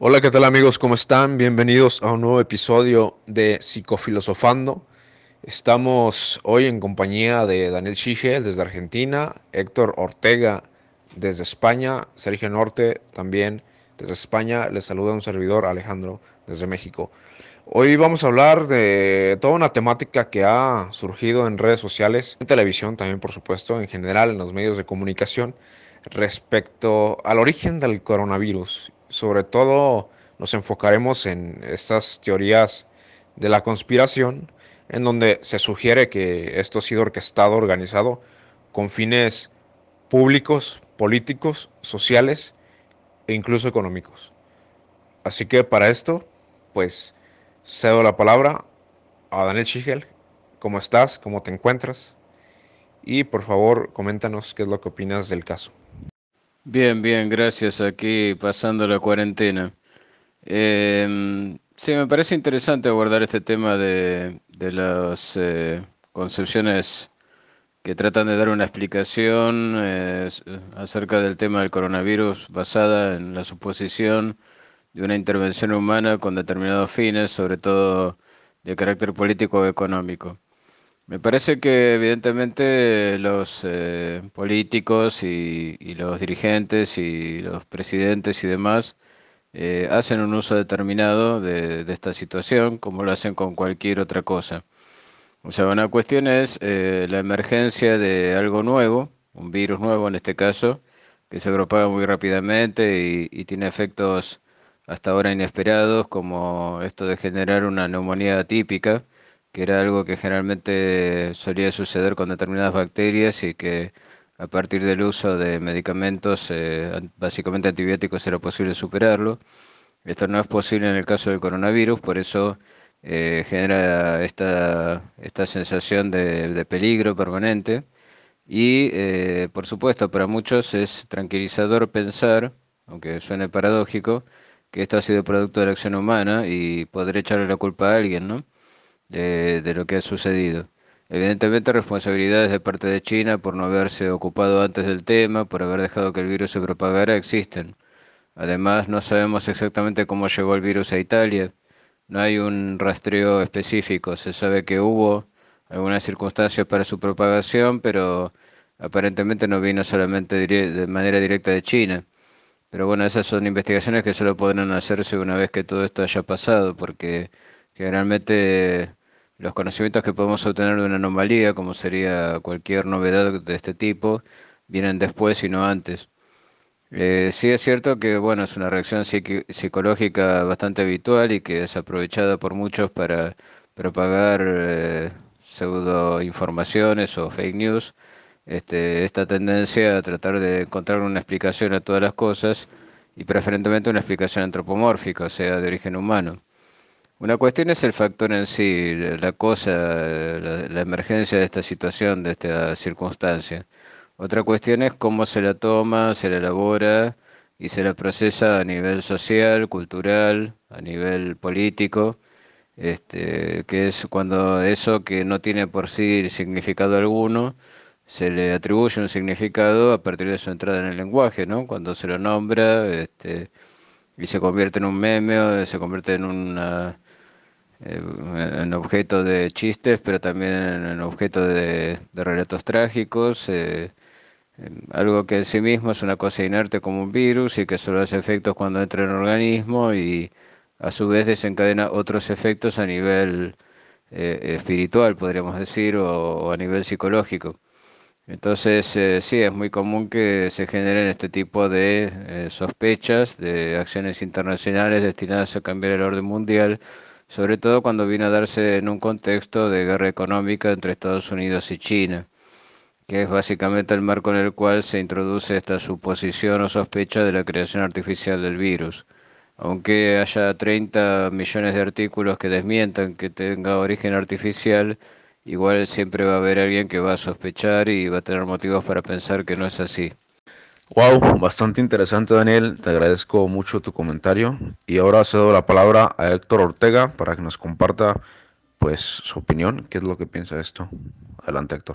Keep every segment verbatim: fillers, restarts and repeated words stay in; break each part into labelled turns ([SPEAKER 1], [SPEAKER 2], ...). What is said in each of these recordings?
[SPEAKER 1] Hola, ¿qué tal amigos? ¿Cómo están? Bienvenidos a un nuevo episodio de Psicofilosofando. Estamos hoy en compañía de Daniel Schigel desde Argentina, Héctor Ortega desde España, Sergio Norte también desde España. Les saluda un servidor, Alejandro, desde México. Hoy vamos a hablar de toda una temática que ha surgido en redes sociales, en televisión también, por supuesto, en general en los medios de comunicación, respecto al origen del coronavirus. Sobre todo nos enfocaremos en estas teorías de la conspiración, en donde se sugiere que esto ha sido orquestado, organizado con fines públicos, políticos, sociales e incluso económicos. Así que para esto, pues cedo la palabra a Daniel Schigel. ¿Cómo estás? ¿Cómo te encuentras? Y por favor, coméntanos qué es lo que opinas del caso.
[SPEAKER 2] Bien, bien, gracias. Aquí pasando la cuarentena. Em, sí, me parece interesante abordar este tema de, de las eh, concepciones que tratan de dar una explicación eh, s- acerca del tema del coronavirus basada en la suposición de una intervención humana con determinados fines, sobre todo de carácter político o económico. Me parece que evidentemente los eh, políticos y, y los dirigentes y los presidentes y demás eh, hacen un uso determinado de, de esta situación como lo hacen con cualquier otra cosa. O sea, una cuestión es eh, la emergencia de algo nuevo, un virus nuevo en este caso, que se propaga muy rápidamente y, y tiene efectos hasta ahora inesperados, como esto de generar una neumonía atípica, que era algo que generalmente solía suceder con determinadas bacterias y que a partir del uso de medicamentos, eh, an- básicamente antibióticos, era posible superarlo. Esto no es posible en el caso del coronavirus, por eso eh, genera esta, esta sensación de, de peligro permanente. Y eh, por supuesto, para muchos es tranquilizador pensar, aunque suene paradójico, que esto ha sido producto de la acción humana y poder echarle la culpa a alguien, ¿no? De, de lo que ha sucedido. Evidentemente, responsabilidades de parte de China por no haberse ocupado antes del tema, por haber dejado que el virus se propagara, existen. Además, no sabemos exactamente cómo llegó el virus a Italia. No hay un rastreo específico. Se sabe que hubo algunas circunstancias para su propagación, pero aparentemente no vino solamente dire- de manera directa de China. Pero bueno, esas son investigaciones que solo podrán hacerse una vez que todo esto haya pasado, porque generalmente los conocimientos que podemos obtener de una anomalía, como sería cualquier novedad de este tipo, vienen después y no antes. Eh, sí es cierto que bueno, es una reacción psiqui- psicológica bastante habitual y que es aprovechada por muchos para propagar eh, pseudo informaciones o fake news. Este, esta tendencia a tratar de encontrar una explicación a todas las cosas y preferentemente una explicación antropomórfica, o sea, de origen humano. Una cuestión es el factor en sí, la cosa, la, la emergencia de esta situación, de esta circunstancia. Otra cuestión es cómo se la toma, se la elabora y se la procesa a nivel social, cultural, a nivel político, este, que es cuando eso que no tiene por sí significado alguno, se le atribuye un significado a partir de su entrada en el lenguaje, ¿no? Cuando se lo nombra, este, y se convierte en un meme o se convierte en una eh, en objeto de chistes, pero también en, en objeto de, de relatos trágicos, eh, en algo que en sí mismo es una cosa inerte como un virus y que solo hace efectos cuando entra en el organismo y a su vez desencadena otros efectos a nivel eh, espiritual, podríamos decir, o, o a nivel psicológico. Entonces, eh, sí, es muy común que se generen este tipo de eh, sospechas de acciones internacionales destinadas a cambiar el orden mundial, sobre todo cuando viene a darse en un contexto de guerra económica entre Estados Unidos y China, que es básicamente el marco en el cual se introduce esta suposición o sospecha de la creación artificial del virus. Aunque haya treinta millones de artículos que desmientan que tenga origen artificial, igual siempre va a haber alguien que va a sospechar y va a tener motivos para pensar que no es así.
[SPEAKER 1] Wow, bastante interesante Daniel, te agradezco mucho tu comentario y ahora cedo la palabra a Héctor Ortega para que nos comparta pues su opinión, qué es lo que piensa de esto. Adelante Héctor.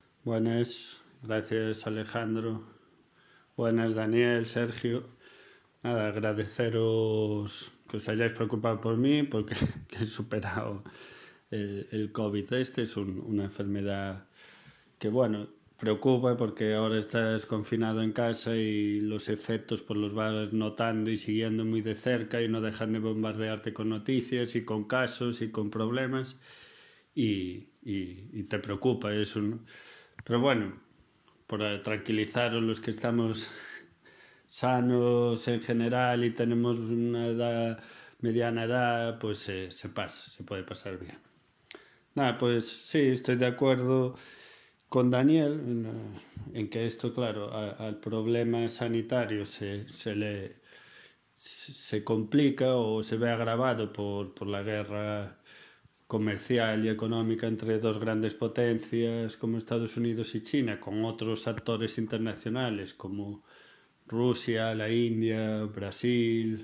[SPEAKER 3] Buenas, gracias Alejandro. Buenas Daniel, Sergio. Nada, agradeceros que os hayáis preocupado por mí, porque que he superado el, el COVID. Este es un- una enfermedad que, bueno, preocupa porque ahora estás confinado en casa y los efectos pues los vas notando y siguiendo muy de cerca y no dejan de bombardearte con noticias y con casos y con problemas y, y- y te preocupa eso, ¿no? Pero bueno, por eh, tranquilizaros los que estamos sanos en general y tenemos una edad, mediana edad, pues eh, se pasa, se puede pasar bien. Nada, pues sí, estoy de acuerdo con Daniel en, en que esto, claro, a- al problema sanitario se, se le se complica o se ve agravado por, por la guerra comercial y económica entre dos grandes potencias como Estados Unidos y China, con otros actores internacionales como Rusia, la India, Brasil,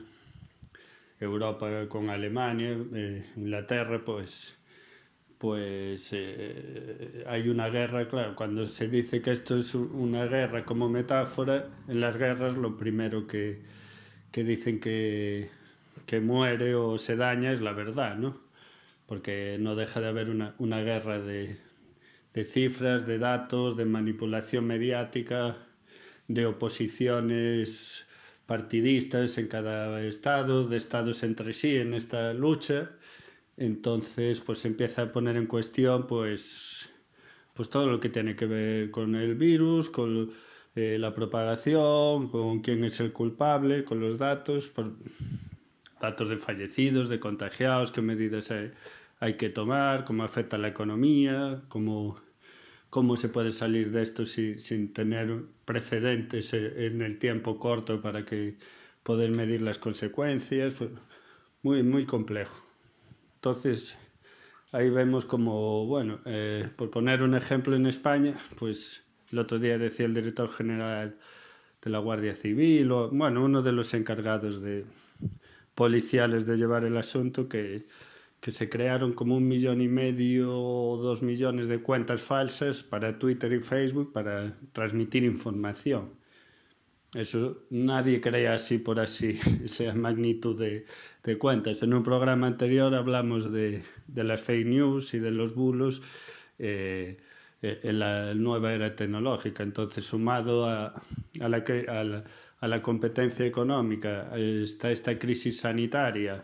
[SPEAKER 3] Europa con Alemania, eh, Inglaterra, pues, pues eh, hay una guerra, claro, cuando se dice que esto es una guerra como metáfora, en las guerras lo primero que, que dicen que, que muere o se daña es la verdad, ¿no? Porque no deja de haber una, una guerra de, de cifras, de datos, de manipulación mediática, de oposiciones partidistas en cada estado, de estados entre sí en esta lucha. Entonces, pues se empieza a poner en cuestión, pues, pues todo lo que tiene que ver con el virus, con eh, la propagación, con quién es el culpable, con los datos, por, datos de fallecidos, de contagiados, qué medidas hay, hay que tomar, cómo afecta la economía, cómo, cómo se puede salir de esto si, sin tener precedentes en el tiempo corto para que poder medir las consecuencias. Pues, muy, muy complejo. Entonces, ahí vemos como, bueno, eh, por poner un ejemplo en España, pues el otro día decía el director general de la Guardia Civil, o, bueno, uno de los encargados de policiales de llevar el asunto, que, que se crearon como un millón y medio o dos millones de cuentas falsas para Twitter y Facebook para transmitir información. Eso nadie crea así por así, esa magnitud de, de cuentas. En un programa anterior hablamos de, de las fake news y de los bulos eh, en la nueva era tecnológica. Entonces, sumado a, a, la, a, la, a la competencia económica, está esta crisis sanitaria,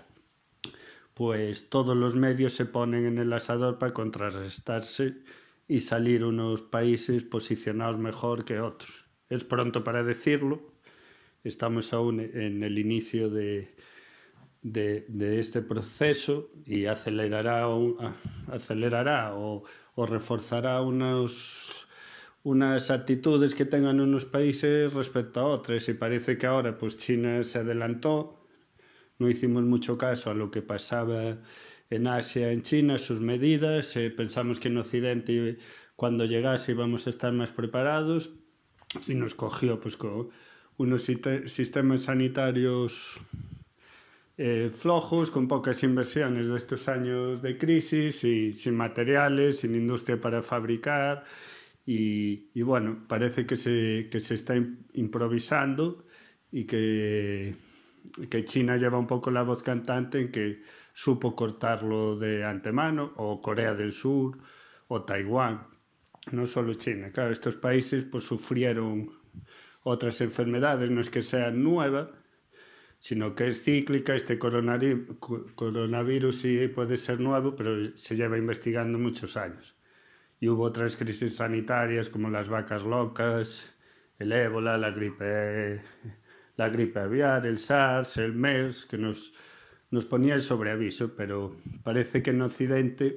[SPEAKER 3] pues todos los medios se ponen en el asador para contrarrestarse y salir unos países posicionados mejor que otros. Es pronto para decirlo, estamos aún en el inicio de, de, de este proceso y acelerará, un, acelerará o, o reforzará unos, unas actitudes que tengan unos países respecto a otros. Y parece que ahora pues China se adelantó, no hicimos mucho caso a lo que pasaba en Asia, en China, sus medidas, eh, pensamos que en Occidente cuando llegase íbamos a estar más preparados y nos cogió pues con unos sistemas sanitarios eh, flojos, con pocas inversiones de estos años de crisis y sin materiales, sin industria para fabricar y, y bueno, parece que se, que se está improvisando y que, que China lleva un poco la voz cantante en que supo cortarlo de antemano, o Corea del Sur o Taiwán, no solo China. Claro, estos países pues sufrieron otras enfermedades, no es que sean nuevas, sino que es cíclica. Este coronavirus sí puede ser nuevo, pero se lleva investigando muchos años. Y hubo otras crisis sanitarias como las vacas locas, el ébola, la gripe, la gripe aviar, el SARS, el MERS, que nos, nos ponía el sobreaviso, pero parece que en Occidente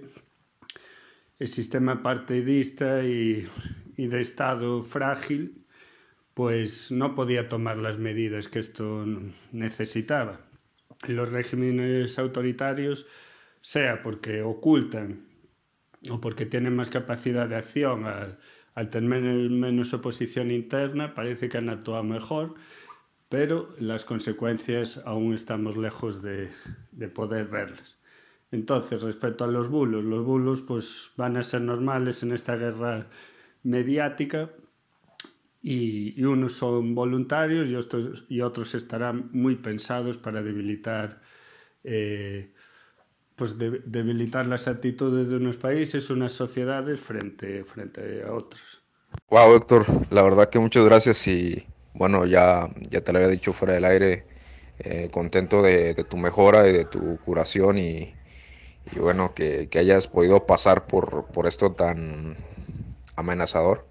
[SPEAKER 3] el sistema partidista y, y de Estado frágil pues no podía tomar las medidas que esto necesitaba. Los regímenes autoritarios, sea porque ocultan o porque tienen más capacidad de acción al, al tener menos oposición interna, parece que han actuado mejor, pero las consecuencias aún estamos lejos de, de poder verlas. Entonces, respecto a los bulos, los bulos pues van a ser normales en esta guerra mediática y, y unos son voluntarios y otros, y otros estarán muy pensados para debilitar, eh, pues de, debilitar las actitudes de unos países, unas sociedades frente, frente a otros.
[SPEAKER 1] Wow, Héctor, la verdad que muchas gracias y bueno, ya, ya te lo había dicho fuera del aire, eh, contento de, de tu mejora y de tu curación y, y bueno, que, que hayas podido pasar por, por esto tan amenazador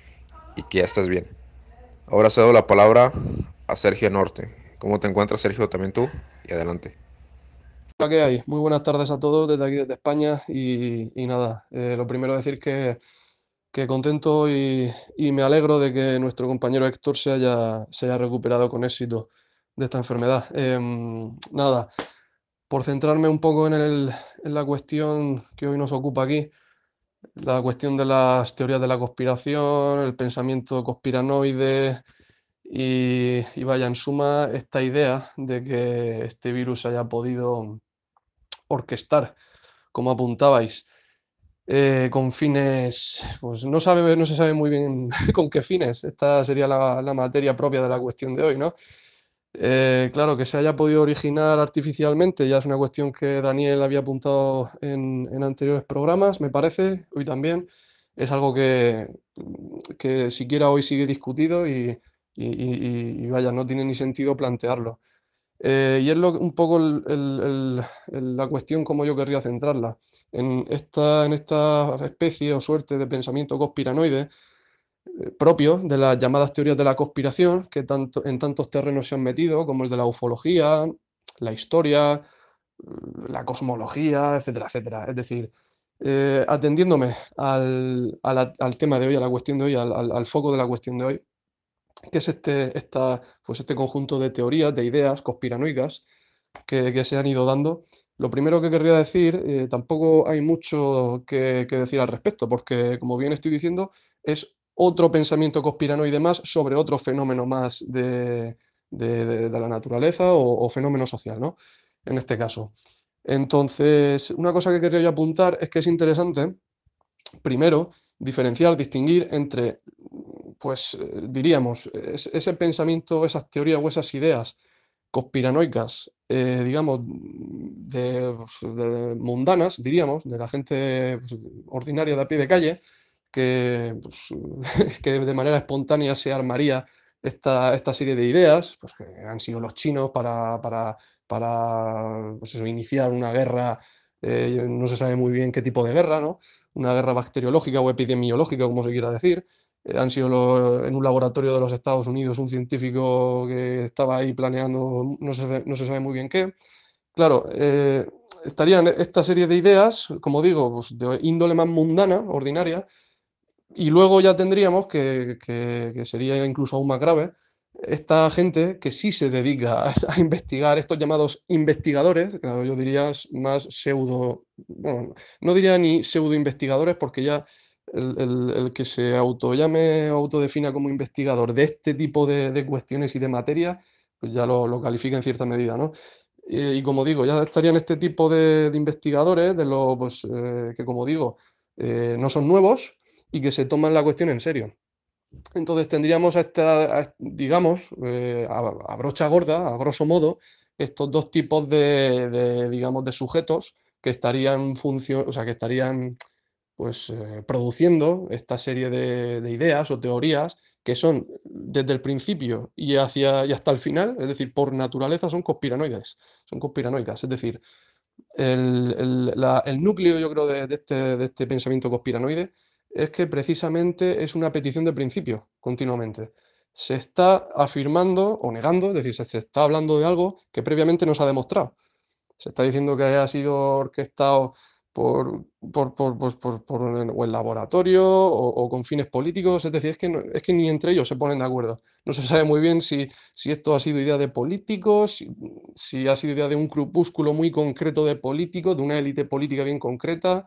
[SPEAKER 1] y que ya estás bien. Ahora cedo la palabra a Sergio Norte. ¿Cómo te encuentras, Sergio? También tú y adelante.
[SPEAKER 4] Hola, ¿qué hay? Muy buenas tardes a todos desde aquí, desde España. Y, y nada, eh, lo primero decir que, que contento y, y me alegro de que nuestro compañero Héctor se haya, se haya recuperado con éxito de esta enfermedad. Em, nada, por centrarme un poco en, el, en la cuestión que hoy nos ocupa aquí, la cuestión de las teorías de la conspiración, el pensamiento conspiranoide y, y vaya, en suma, esta idea de que este virus haya podido orquestar, como apuntabais, eh, con fines, pues no sabe, no se sabe muy bien con qué fines. Esta sería la, la materia propia de la cuestión de hoy, ¿no? Eh, claro, que se haya podido originar artificialmente ya es una cuestión que Daniel había apuntado en, en anteriores programas, me parece, hoy también. Es algo que, que siquiera hoy sigue discutido y, y- y- y vaya, no tiene ni sentido plantearlo. Eh, y es lo, un poco el- el- el- el- la cuestión como yo querría centrarla. En esta, en esta especie o suerte de pensamiento conspiranoide eh, propio de las llamadas teorías de la conspiración, que tanto, en tantos terrenos se han metido, como el de la ufología, la historia, mm, la cosmología, etcétera, etcétera. Es decir, eh, atendiéndome al, a la- al tema de hoy, a la cuestión de hoy, al, al- al foco de la cuestión de hoy, que es este, esta, pues este conjunto de teorías, de ideas conspiranoicas que, que se han ido dando. Lo primero que querría decir, eh, tampoco hay mucho que, que decir al respecto, porque como bien estoy diciendo, es otro pensamiento conspiranoide más sobre otro fenómeno más de, de- de- de la naturaleza o, o fenómeno social, ¿no? En este caso. Entonces, una cosa que quería yo apuntar es que es interesante, primero, diferenciar, distinguir entre, pues, eh, diríamos, es- ese pensamiento, esas teorías o esas ideas conspiranoicas, eh, digamos, de, pues, de mundanas, diríamos, de la gente pues, ordinaria de a pie de calle, que, pues, que de manera espontánea se armaría esta, esta serie de ideas, pues, que han sido los chinos para, para, para pues eso, iniciar una guerra, eh, no se sabe muy bien qué tipo de guerra, ¿no? Una guerra bacteriológica o epidemiológica, como se quiera decir. Eh, han sido lo- en un laboratorio de los Estados Unidos un científico que estaba ahí planeando, no se, sabe- no se sabe muy bien qué. Claro, eh, estarían esta serie de ideas, como digo, pues de índole más mundana, ordinaria, y luego ya tendríamos, que, que- que sería incluso aún más grave, esta gente que sí se dedica a, a investigar, estos llamados investigadores, claro, yo diría es más pseudo, bueno, no diría ni pseudo investigadores porque ya el, el- el que se autollame o autodefina como investigador de este tipo de, de cuestiones y de materias, pues ya lo, lo califica en cierta medida, ¿no? Eh, y como digo, ya estarían este tipo de, de investigadores, de los pues, eh, que como digo, eh, no son nuevos y que se toman la cuestión en serio. Entonces tendríamos, a esta, a- digamos, eh, a, a brocha gorda, a grosso modo, estos dos tipos de, de, digamos, de sujetos que estarían funcio- o sea, que estarían pues, eh, produciendo esta serie de, de ideas o teorías que son desde el principio y, hacia, y hasta el final, es decir, por naturaleza son conspiranoides, son conspiranoicas, es decir, el, el- la- el núcleo, yo creo, de, de este, de este pensamiento conspiranoide es que precisamente es una petición de principio continuamente. Se está afirmando o negando, es decir, se, se está hablando de algo que previamente no se ha demostrado. Se está diciendo que haya sido orquestado por, por, por, pues, por- por el- o el laboratorio o, o con fines políticos. Es decir, es que, no- es que ni entre ellos se ponen de acuerdo. No se sabe muy bien si, si esto ha sido idea de políticos, si, si ha sido idea de un grupúsculo muy concreto de políticos, de una élite política bien concreta.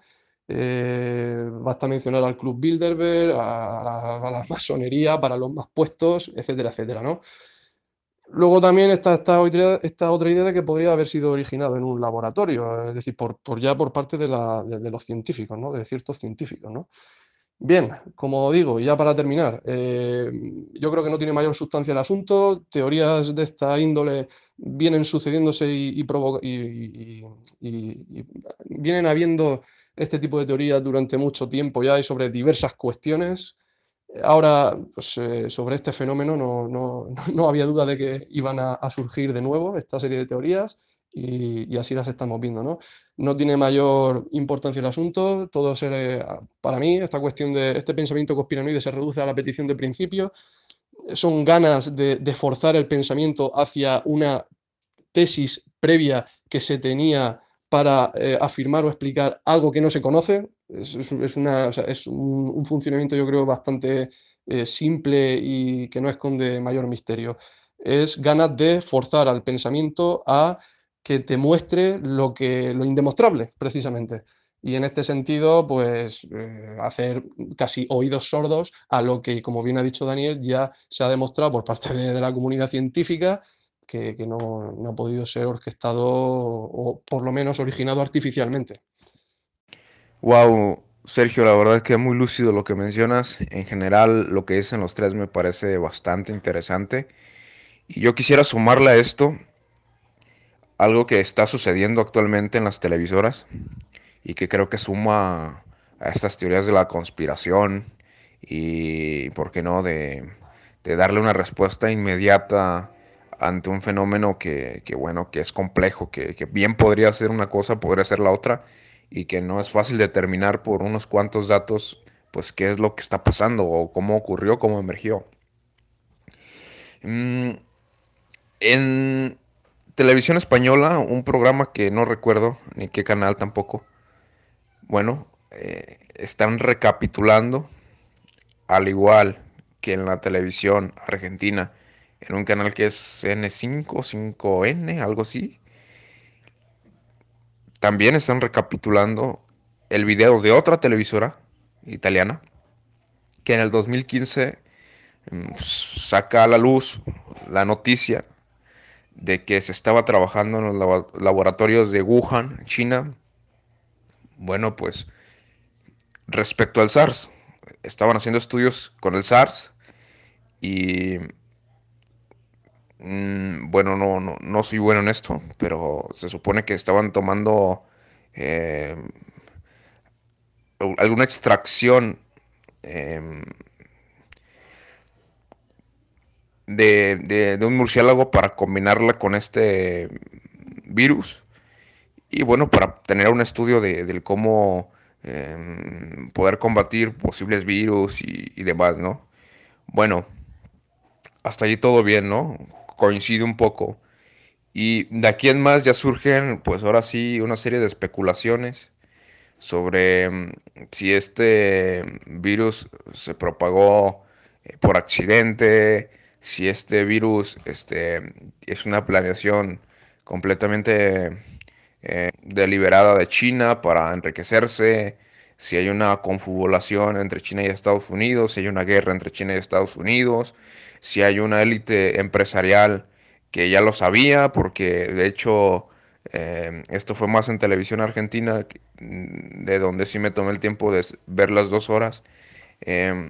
[SPEAKER 4] Eh, basta mencionar al Club Bilderberg, a, la, a la masonería para los más puestos, etcétera, etcétera, ¿no? Luego también está esta otra, esta otra idea de que podría haber sido originado en un laboratorio, es decir, por, por ya por parte de, la- de- de los científicos, ¿no? De ciertos científicos, ¿no? Bien, como digo, ya para terminar, eh, yo creo que no tiene mayor sustancia el asunto. Teorías de esta índole vienen sucediéndose y, y provo- y- y- y- y vienen habiendo este tipo de teorías durante mucho tiempo ya y sobre diversas cuestiones. Ahora, pues, eh, sobre este fenómeno no, no- no había duda de que iban a, a surgir de nuevo esta serie de teorías y, y así las estamos viendo, ¿no? No tiene mayor importancia el asunto, todo se, para mí, esta cuestión de este pensamiento conspiranoide se reduce a la petición de principio, son ganas de, de forzar el pensamiento hacia una tesis previa que se tenía para eh, afirmar o explicar algo que no se conoce. Es, es, es una, o sea, es un, un, funcionamiento, yo creo, bastante eh, simple y que no esconde mayor misterio. Es ganas de forzar al pensamiento a que te muestre lo, que, lo indemostrable, precisamente. Y en este sentido, pues eh, hacer casi oídos sordos a lo que, como bien ha dicho Daniel, ya se ha demostrado por parte de, de la comunidad científica que, que no, no, ha podido ser orquestado o por lo menos originado artificialmente.
[SPEAKER 1] Wow, Sergio, la verdad es que es muy lúcido lo que mencionas. En general, lo que dicen los tres me parece bastante interesante. Y yo quisiera sumarle a esto algo que está sucediendo actualmente en las televisoras y que creo que suma a estas teorías de la conspiración y, ¿por qué no?, de, de darle una respuesta inmediata ante un fenómeno que, que bueno, que es complejo, que, que bien podría ser una cosa, podría ser la otra, y que no es fácil determinar por unos cuantos datos, pues, qué es lo que está pasando o cómo ocurrió, cómo emergió. Mm, en televisión española, un programa que no recuerdo, ni qué canal tampoco, bueno, eh, están recapitulando, al igual que en la televisión argentina, en un canal que es N cinco, cinco N, algo así. También están recapitulando el video de otra televisora italiana, que en el dos mil quince mm, saca a la luz la noticia de que se estaba trabajando en los laboratorios de Wuhan, China. Bueno, pues respecto al SARS, estaban haciendo estudios con el SARS y mmm, bueno, no, no, no soy bueno en esto, pero se supone que estaban tomando eh, alguna extracción eh, de, de, de un murciélago para combinarla con este virus y bueno, para tener un estudio de, de cómo eh, poder combatir posibles virus y, y demás, ¿no? Bueno, hasta allí todo bien, ¿no? Coincide un poco. Y de aquí en más ya surgen, pues ahora sí, una serie de especulaciones sobre mm, si este virus se propagó eh, por accidente, si este virus este, es una planeación completamente eh, deliberada de China para enriquecerse, si hay una confabulación entre China y Estados Unidos, si hay una guerra entre China y Estados Unidos, si hay una élite empresarial que ya lo sabía, porque de hecho eh, esto fue más en televisión argentina, de donde sí me tomé el tiempo de ver las dos horas. Eh,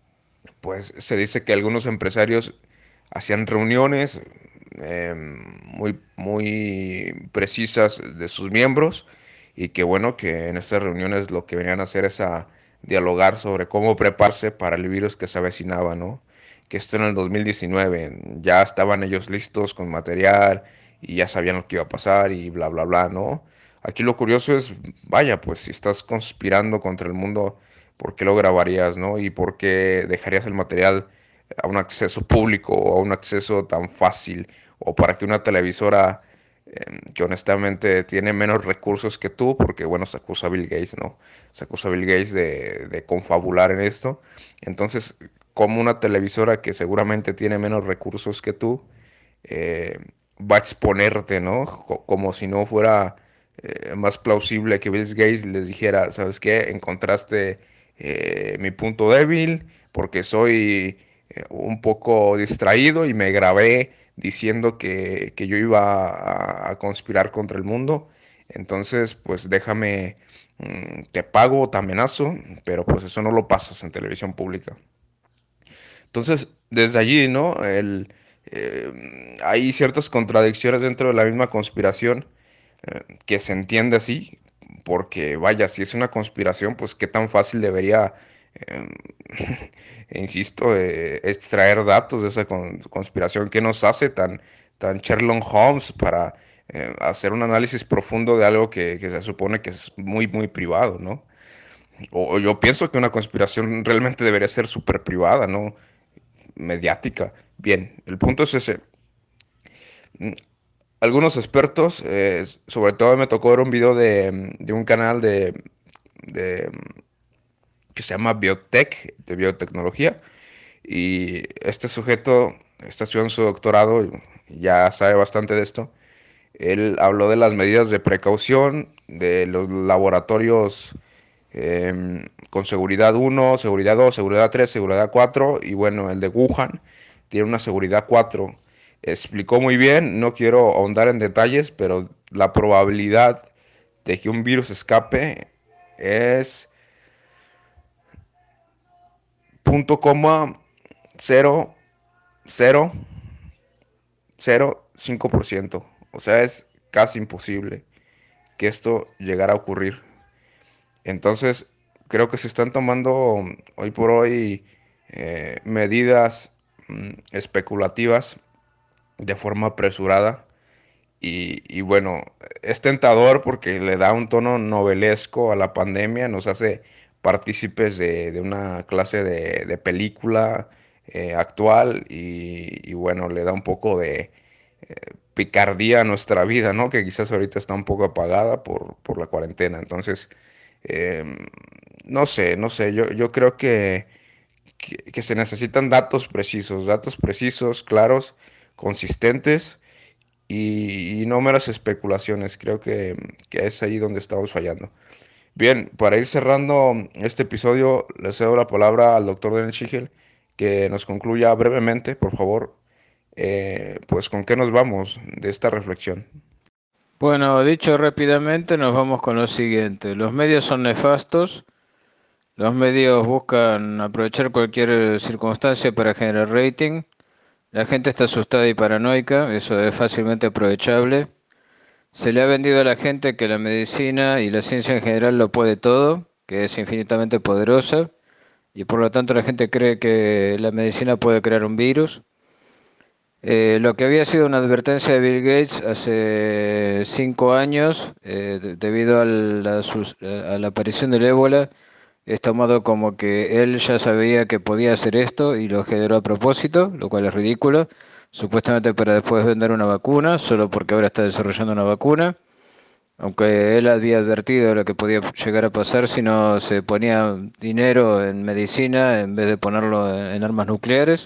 [SPEAKER 1] pues se dice que algunos empresarios hacían reuniones eh, muy, muy precisas de sus miembros y que bueno, que en estas reuniones lo que venían a hacer es a dialogar sobre cómo prepararse para el virus que se avecinaba, ¿no? Que esto en el dos mil diecinueve ya estaban ellos listos con material y ya sabían lo que iba a pasar y bla, bla, bla, ¿no? Aquí lo curioso es, vaya, pues si estás conspirando contra el mundo, ¿por qué lo grabarías, no? ¿Y por qué dejarías el material a un acceso público o a un acceso tan fácil? O para que una televisora eh, que honestamente tiene menos recursos que tú, porque bueno, se acusa a Bill Gates, ¿no? Se acusa a Bill Gates de, de confabular en esto. Entonces, como una televisora que seguramente tiene menos recursos que tú, eh, va a exponerte, ¿no? Co- Como si no fuera eh, más plausible que Bill Gates les dijera, ¿sabes qué? Encontraste eh, mi punto débil porque soy eh, un poco distraído y me grabé diciendo que, que yo iba a, a conspirar contra el mundo. Entonces, pues déjame, mm, te pago, te amenazo, pero pues eso no lo pasas en televisión pública. Entonces, desde allí, ¿no? El, eh, hay ciertas contradicciones dentro de la misma conspiración eh, que se entiende así, porque vaya, si es una conspiración, pues qué tan fácil debería, eh, insisto, eh, extraer datos de esa con- conspiración que nos hace tan, tan Sherlock Holmes para eh, hacer un análisis profundo de algo que, que se supone que es muy, muy privado, ¿no? O, o yo pienso que una conspiración realmente debería ser súper privada, ¿no? Mediática. Bien, el punto es ese. Mm, Algunos expertos, eh, sobre todo me tocó ver un video de, de un canal de, de, que se llama Biotech, de biotecnología, y este sujeto está estudiando su doctorado, ya sabe bastante de esto. Él habló de las medidas de precaución, de los laboratorios em, con seguridad uno, seguridad dos, seguridad tres, seguridad cuatro y bueno, el de Wuhan tiene una seguridad cuatro. Explicó muy bien, no quiero ahondar en detalles, pero la probabilidad de que un virus escape es punto coma cero cero cero cinco por ciento. O sea, es casi imposible que esto llegara a ocurrir. Entonces, creo que se están tomando hoy por hoy eh, medidas mm, especulativas de forma apresurada. Y, y bueno, es tentador porque le da un tono novelesco a la pandemia, nos hace partícipes de, de una clase de, de película eh, actual y, y bueno, le da un poco de picardía a nuestra vida, ¿no? Que quizás ahorita está un poco apagada por, por la cuarentena. Entonces, em, no sé, no sé, yo, yo creo que, que, que se necesitan datos precisos, datos precisos, claros, consistentes y, y no meras especulaciones. Creo que, que es ahí donde estamos fallando. Bien, para ir cerrando este episodio, le cedo la palabra al doctor Daniel Schigel, que nos concluya brevemente, por favor, eh, pues con qué nos vamos de esta reflexión.
[SPEAKER 2] Bueno, dicho rápidamente, nos vamos con lo siguiente. Los medios son nefastos. Los medios buscan aprovechar cualquier circunstancia para generar rating. La gente está asustada y paranoica, eso es fácilmente aprovechable. Se le ha vendido a la gente que la medicina y la ciencia en general lo puede todo, que es infinitamente poderosa, y por lo tanto la gente cree que la medicina puede crear un virus. Eh, lo que había sido una advertencia de Bill Gates hace cinco años, eh, de- debido a la, sus- a la aparición del ébola, es tomado como que él ya sabía que podía hacer esto y lo generó a propósito, lo cual es ridículo, supuestamente para después vender una vacuna, solo porque ahora está desarrollando una vacuna, aunque él había advertido de lo que podía llegar a pasar si no se ponía dinero en medicina en vez de ponerlo en en armas nucleares.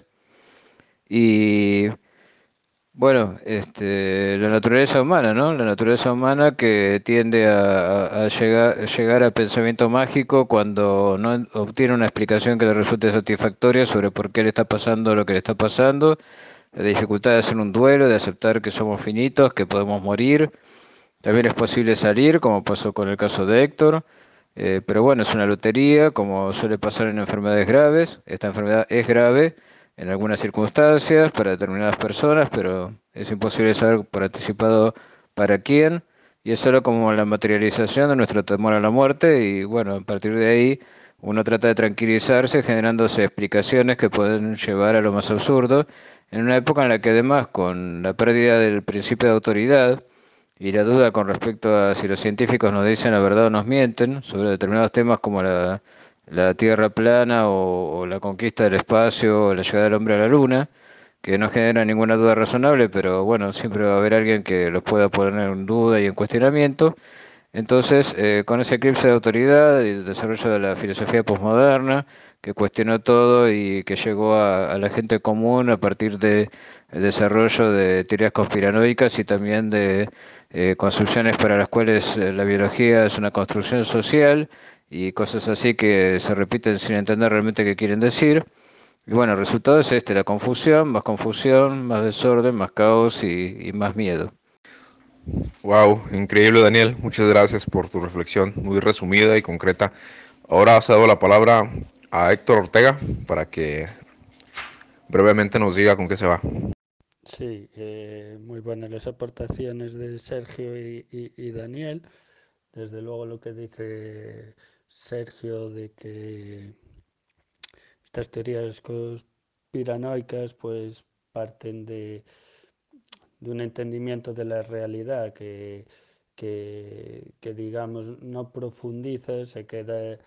[SPEAKER 2] Y bueno, este, la naturaleza humana, ¿no? La naturaleza humana que tiende a, a- a llegar, llegar al pensamiento mágico cuando no en- obtiene una explicación que le resulte satisfactoria sobre por qué le está pasando lo que le está pasando, la dificultad de hacer un duelo, de aceptar que somos finitos, que podemos morir. También es posible salir, como pasó con el caso de Héctor, eh, pero bueno, es una lotería, como suele pasar en enfermedades graves. Esta enfermedad es grave en algunas circunstancias para determinadas personas, pero es imposible saber por anticipado para quién. Y es solo como la materialización de nuestro temor a la muerte y bueno, a partir de ahí uno trata de tranquilizarse generándose explicaciones que pueden llevar a lo más absurdo, en una época en la que además con la pérdida del principio de autoridad, y la duda con respecto a si los científicos nos dicen la verdad o nos mienten sobre determinados temas como la, la Tierra plana o, o la conquista del espacio o la llegada del hombre a la Luna, que no genera ninguna duda razonable, pero bueno, siempre va a haber alguien que los pueda poner en duda y en cuestionamiento. Entonces, eh, con ese eclipse de autoridad y el desarrollo de la filosofía posmoderna, que cuestionó todo y que llegó a, a la gente común a partir del desarrollo de teorías conspiranoicas y también de eh, construcciones para las cuales eh, la biología es una construcción social y cosas así que se repiten sin entender realmente qué quieren decir. Y bueno, el resultado es este, la confusión, más confusión, más desorden, más caos y, y más miedo.
[SPEAKER 1] Wow, increíble Daniel, muchas gracias por tu reflexión muy resumida y concreta. Ahora cedo la palabra a Héctor Ortega para que brevemente nos diga con qué se va.
[SPEAKER 3] Sí, eh, muy buenas las aportaciones de Sergio y, y- y Daniel. Desde luego lo que dice Sergio de que estas teorías conspiranoicas pues parten de, de un entendimiento de la realidad que, que, que, digamos, no profundiza, se queda eh,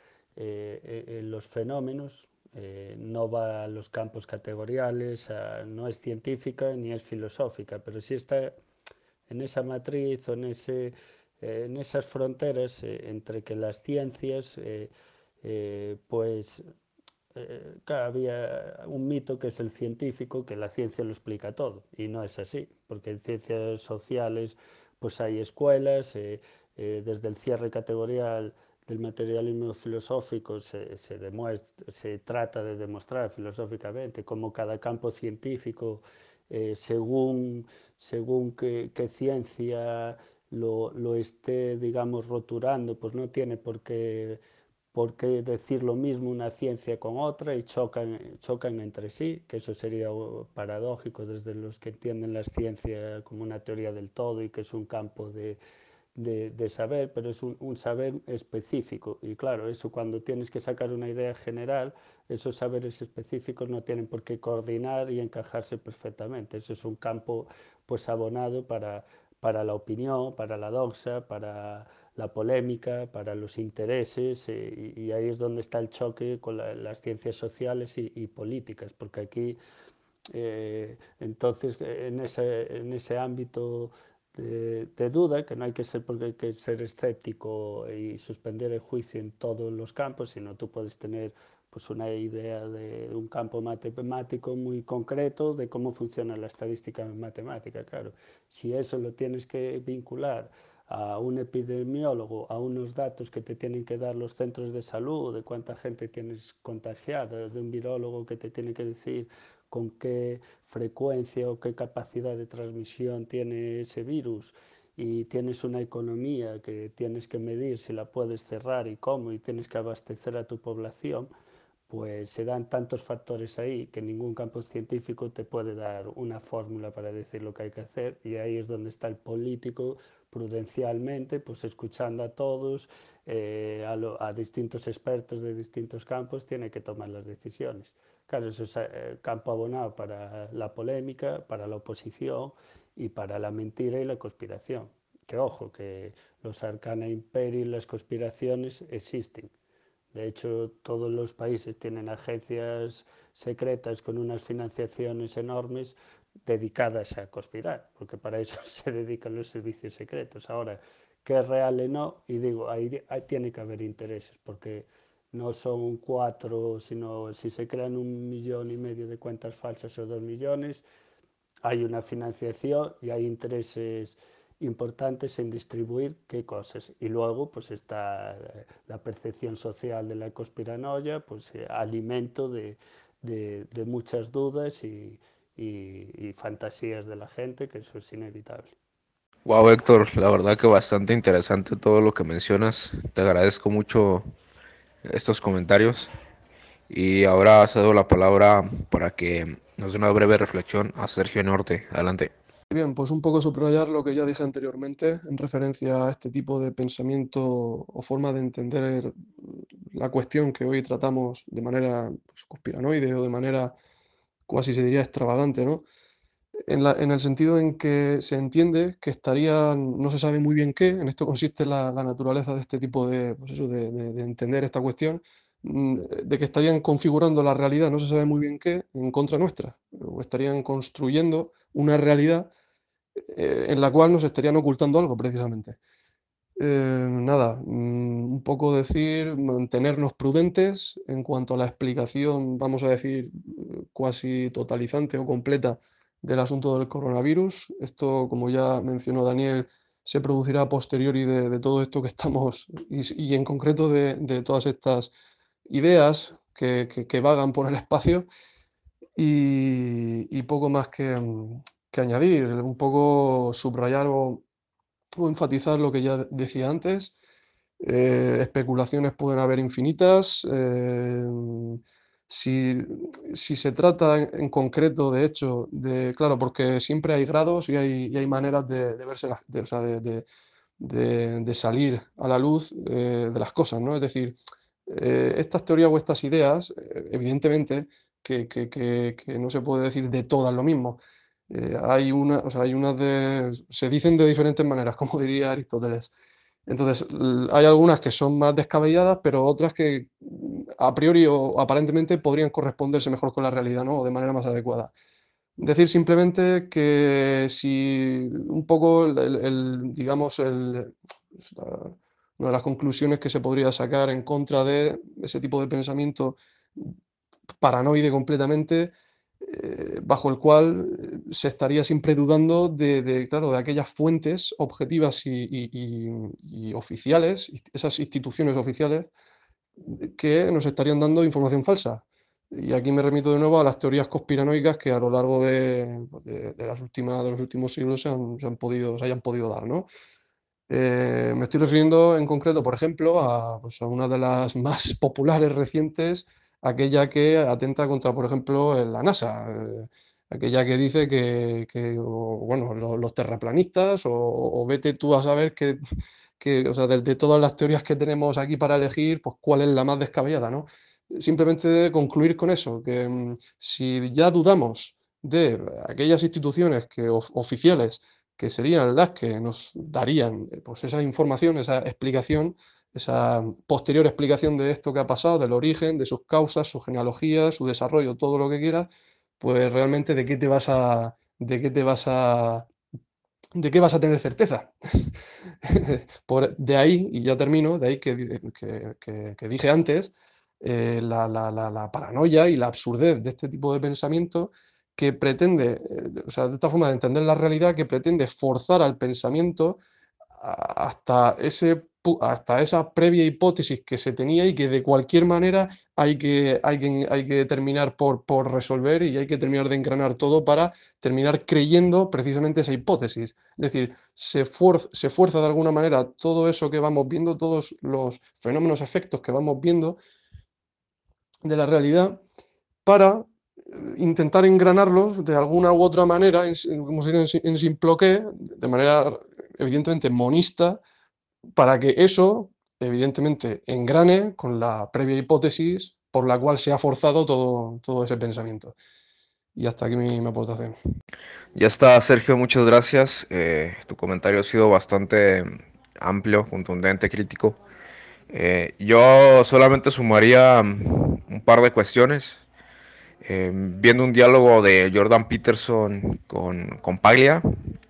[SPEAKER 3] e, en los fenómenos, eh, no va a los campos categoriales, a, no es científica ni es filosófica, pero sí está en esa matriz o en, ese, eh, en esas fronteras eh, entre que las ciencias, eh, eh, pues eh, claro, había un mito que es el científico, que la ciencia lo explica todo, y no es así, porque en ciencias sociales pues hay escuelas, eh, eh, desde el cierre categorial del materialismo filosófico se, se, demuestra, se trata de demostrar filosóficamente cómo cada campo científico, eh, según, según qué, qué ciencia lo, lo esté, digamos, roturando, pues no tiene por qué por qué decir lo mismo una ciencia con otra y chocan, chocan entre sí, que eso sería paradójico desde los que entienden la ciencia como una teoría del todo y que es un campo de, de, de saber, pero es un, un, saber específico. Y claro, eso cuando tienes que sacar una idea general, esos saberes específicos no tienen por qué coordinar y encajarse perfectamente. Eso es un campo pues abonado para, para la opinión, para la doxa, para la polémica, para los intereses, eh, y, y, ahí es donde está el choque con la, las ciencias sociales y, y políticas, porque aquí eh, entonces, en ese, en ese ámbito de, de, duda, que no hay que ser porque hay que ser escéptico y suspender el juicio en todos los campos, sino tú puedes tener pues una idea de un campo matemático muy concreto de cómo funciona la estadística matemática, claro. Si eso lo tienes que vincular a un epidemiólogo, a unos datos que te tienen que dar los centros de salud, de cuánta gente tienes contagiada, de un virólogo que te tiene que decir con qué frecuencia o qué capacidad de transmisión tiene ese virus, y tienes una economía que tienes que medir si la puedes cerrar y cómo, y tienes que abastecer a tu población, pues se dan tantos factores ahí que ningún campo científico te puede dar una fórmula para decir lo que hay que hacer, y ahí es donde está el político prudencialmente, pues escuchando a todos, eh, a, lo, a distintos expertos de distintos campos, tiene que tomar las decisiones. Claro, eso es eh, campo abonado para la polémica, para la oposición y para la mentira y la conspiración. Que ojo, que los arcana imperii y las conspiraciones existen. De hecho, todos los países tienen agencias secretas con unas financiaciones enormes dedicadas a conspirar, porque para eso se dedican los servicios secretos. Ahora, qué es real o no, y digo, ahí, ahí tiene que haber intereses, porque no son cuatro, sino si se crean un millón y medio de cuentas falsas o dos millones, hay una financiación y hay intereses importantes en distribuir qué cosas. Y luego pues está la percepción social de la conspiranoia, pues eh, alimento de, de, de, muchas dudas y, y, y fantasías de la gente, que eso es inevitable.
[SPEAKER 1] Wow, Héctor, la verdad que bastante interesante todo lo que mencionas. Te agradezco mucho estos comentarios. Y ahora cedo la palabra para que nos dé una breve reflexión a Sergio Norte. Adelante.
[SPEAKER 4] Bien, pues un poco subrayar lo que ya dije anteriormente en referencia a este tipo de pensamiento o forma de entender la cuestión que hoy tratamos de manera pues, conspiranoide o de manera casi se diría extravagante, ¿no? En la- en el sentido en que se entiende que estarían, no se sabe muy bien qué, en esto consiste la, la naturaleza de este tipo de, pues eso, de, de- de entender esta cuestión, mm, de que estarían configurando la realidad, no se sabe muy bien qué, en contra nuestra, o estarían construyendo una realidad eh, en la cual nos estarían ocultando algo, precisamente. Eh, nada, mm, un poco decir, mantenernos prudentes en cuanto a la explicación, vamos a decir, eh, cuasi totalizante o completa del asunto del coronavirus. Esto, como ya mencionó Daniel, se producirá a posteriori de, de todo esto que estamos, y, s- y en concreto de, de todas estas ideas que, que- que vagan por el espacio, y, y poco más que, mm, que añadir, un poco subrayar o o enfatizar lo que ya decía antes. Eh, especulaciones pueden haber infinitas. eh, si, si se trata en, en concreto, de hecho, de, claro, porque siempre hay grados y hay, y hay maneras de, de verse, las- de, o sea, de, de- de- de salir a la luz eh, de las cosas, ¿no? Es decir, eh, estas teorías o estas ideas, eh, evidentemente, que, que- que- que no se puede decir de todas lo mismo. Eh, hay una, o sea, hay unas de, se dicen de diferentes maneras, como diría Aristóteles. Entonces, l- hay algunas que son más descabelladas, pero otras que mm, a priori o aparentemente podrían corresponderse mejor con la realidad, ¿no? O de manera más adecuada. Decir simplemente que si un poco el, el- el, digamos, el, la- una de las conclusiones que se podría sacar en contra de ese tipo de pensamiento paranoide completamente, eh, bajo el cual eh, se estaría siempre dudando de, de, claro, de aquellas fuentes objetivas y, y- y- y oficiales, inst- esas instituciones oficiales que nos estarían dando información falsa. Y aquí me remito de nuevo a las teorías conspiranoicas que a lo largo de, de- de las últimas, de los últimos siglos se han, se han podido, se hayan podido dar, ¿no? Eh, me estoy refiriendo en concreto, por ejemplo, a, pues, a una de las más populares recientes, aquella que atenta contra, por ejemplo, eh, la NASA, eh, aquella que dice que, que, o, bueno, lo- los terraplanistas, o, o vete tú a saber que, que, o sea, de, de todas las teorías que tenemos aquí para elegir, pues cuál es la más descabellada, ¿no? Simplemente concluir con eso, que mm, si ya dudamos de aquellas instituciones que, of- oficiales, que serían las que nos darían eh, pues esa información, esa explicación, esa posterior explicación de esto que ha pasado, del origen, de sus causas, su genealogía, su desarrollo, todo lo que quieras, pues realmente de qué te vas a, de qué te vas a, de qué vas a tener certeza. Por, de ahí, y ya termino, de ahí que, di- que- que- que dije antes, eh, la, la- la- la paranoia y la absurdez de este tipo de pensamiento que pretende, eh, de- o sea, de esta forma de entender la realidad, que pretende forzar al pensamiento a- hasta ese, pu- hasta esa previa hipótesis que se tenía y que de cualquier manera hay que, hay que, hay que terminar por, por resolver y hay que terminar de engranar todo para terminar creyendo precisamente esa hipótesis. Es decir, se, fuer- se fuerza de alguna manera todo eso que vamos viendo, todos los fenómenos, efectos que vamos viendo de la realidad para eh, intentar engranarlos de alguna u otra manera, en, si- como sería en, si- en Simploqué, de manera evidentemente monista, para que eso, evidentemente, engrane con la previa hipótesis por la cual se ha forzado todo, todo ese pensamiento. Y hasta aquí mi, mi aportación.
[SPEAKER 1] Ya está, Sergio, muchas gracias. Eh, tu comentario ha sido bastante amplio, contundente, crítico. Eh, yo solamente sumaría mm, un par de cuestiones. Eh, viendo un diálogo de Jordan Peterson con, con Paglia,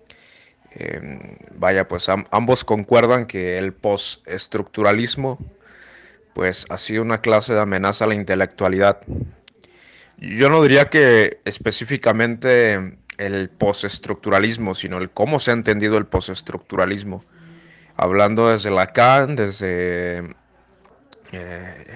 [SPEAKER 1] eh, vaya, pues am- ambos concuerdan que el postestructuralismo pues ha sido una clase de amenaza a la intelectualidad. Yo no diría que específicamente el postestructuralismo, sino el cómo se ha entendido el postestructuralismo. Hablando desde Lacan, desde eh,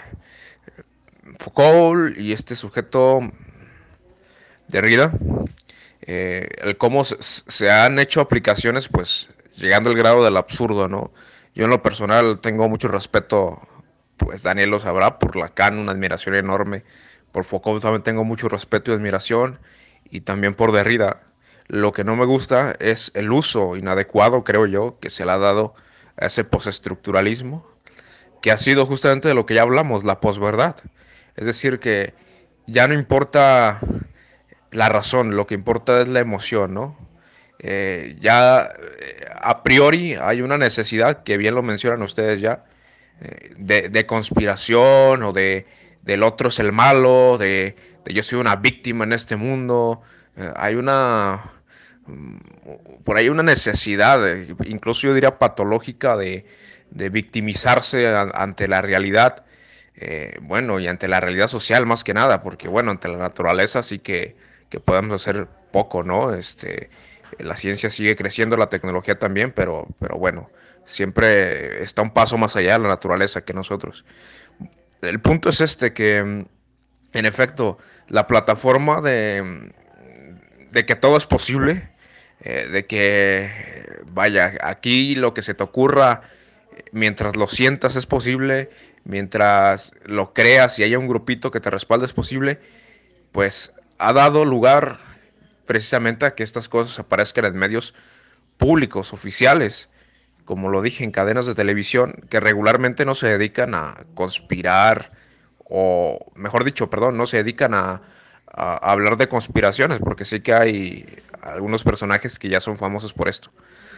[SPEAKER 1] Foucault y este sujeto Derrida, eh, el cómo se, se, han hecho aplicaciones, pues llegando al grado del absurdo, ¿no? Yo en lo personal tengo mucho respeto, pues Daniel lo sabrá, por Lacan, una admiración enorme. Por Foucault también tengo mucho respeto y admiración, y también por Derrida. Lo que no me gusta es el uso inadecuado, creo yo, que se le ha dado a ese postestructuralismo, que ha sido justamente de lo que ya hablamos, la posverdad. Es decir, que ya no importa la razón, lo que importa es la emoción, ¿no? Eh, ya eh, a priori hay una necesidad, que bien lo mencionan ustedes ya, eh, de, de, conspiración o de del otro es el malo, de, de yo soy una víctima en este mundo. Eh, hay una, mm, por ahí una necesidad, de, incluso yo diría patológica, de, de victimizarse a, ante la realidad. Eh, bueno, y ante la realidad social más que nada, porque bueno, ante la naturaleza sí que, que podemos hacer poco, ¿no? Este, la ciencia sigue creciendo, la tecnología también, pero, pero bueno, siempre está un paso más allá de la naturaleza que nosotros. El punto es este, que en efecto, la plataforma de, de que todo es posible, eh, de que, vaya, aquí lo que se te ocurra, mientras lo sientas es posible, mientras lo creas y haya un grupito que te respalde es posible, pues ha dado lugar precisamente a que estas cosas aparezcan en medios públicos, oficiales, como lo dije, en cadenas de televisión que regularmente no se dedican a conspirar, o mejor dicho, perdón, no se dedican a, a hablar de conspiraciones, porque sí que hay algunos personajes que ya son famosos por esto.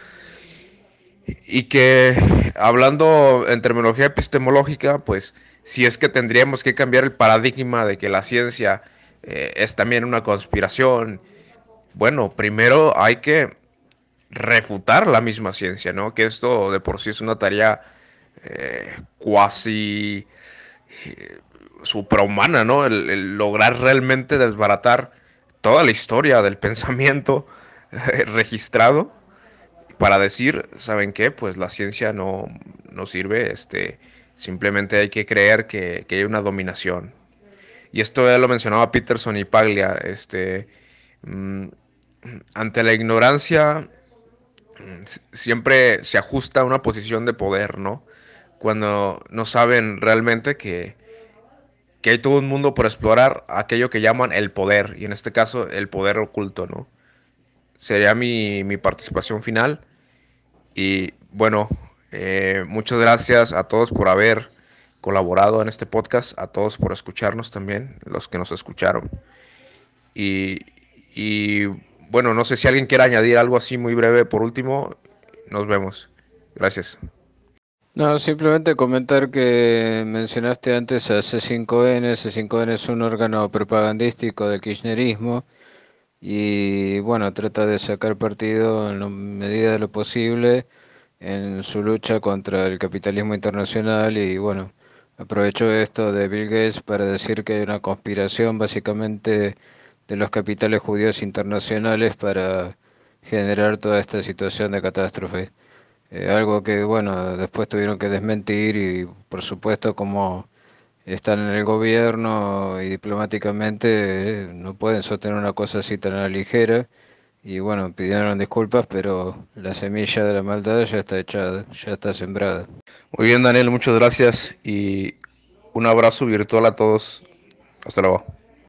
[SPEAKER 1] Y que, hablando en terminología epistemológica, pues si es que tendríamos que cambiar el paradigma de que la ciencia eh, es también una conspiración, bueno, primero hay que refutar la misma ciencia, ¿no? Que esto de por sí es una tarea eh, cuasi eh, suprahumana, ¿no? El, el lograr realmente desbaratar toda la historia del pensamiento eh, registrado para decir, ¿saben qué? Pues la ciencia no, no sirve, este, simplemente hay que creer que, que hay una dominación. Y esto ya lo mencionaba Peterson y Paglia, este, mmm, ante la ignorancia siempre se ajusta a una posición de poder, ¿no? Cuando no saben realmente que, que hay todo un mundo por explorar, aquello que llaman el poder, y en este caso el poder oculto, ¿no? Sería mi, mi participación final. Y bueno, eh, muchas gracias a todos por haber colaborado en este podcast, a todos por escucharnos también, los que nos escucharon. Y, y bueno, no sé si alguien quiere añadir algo así muy breve por último. Nos vemos. Gracias.
[SPEAKER 2] No, simplemente comentar que mencionaste antes a C cinco N. C cinco N es un órgano propagandístico del kirchnerismo y bueno, trata de sacar partido en la medida de lo posible en su lucha contra el capitalismo internacional y bueno, aprovecho esto de Bill Gates para decir que hay una conspiración básicamente de los capitales judíos internacionales para generar toda esta situación de catástrofe. Eh, algo que, bueno, después tuvieron que desmentir y, por supuesto, como están en el gobierno y diplomáticamente, eh, no pueden sostener una cosa así tan a la ligera. Y, bueno, pidieron disculpas, pero la semilla de la maldad ya está echada, ya está sembrada.
[SPEAKER 1] Muy bien, Daniel, muchas gracias y un abrazo virtual a todos. Hasta luego.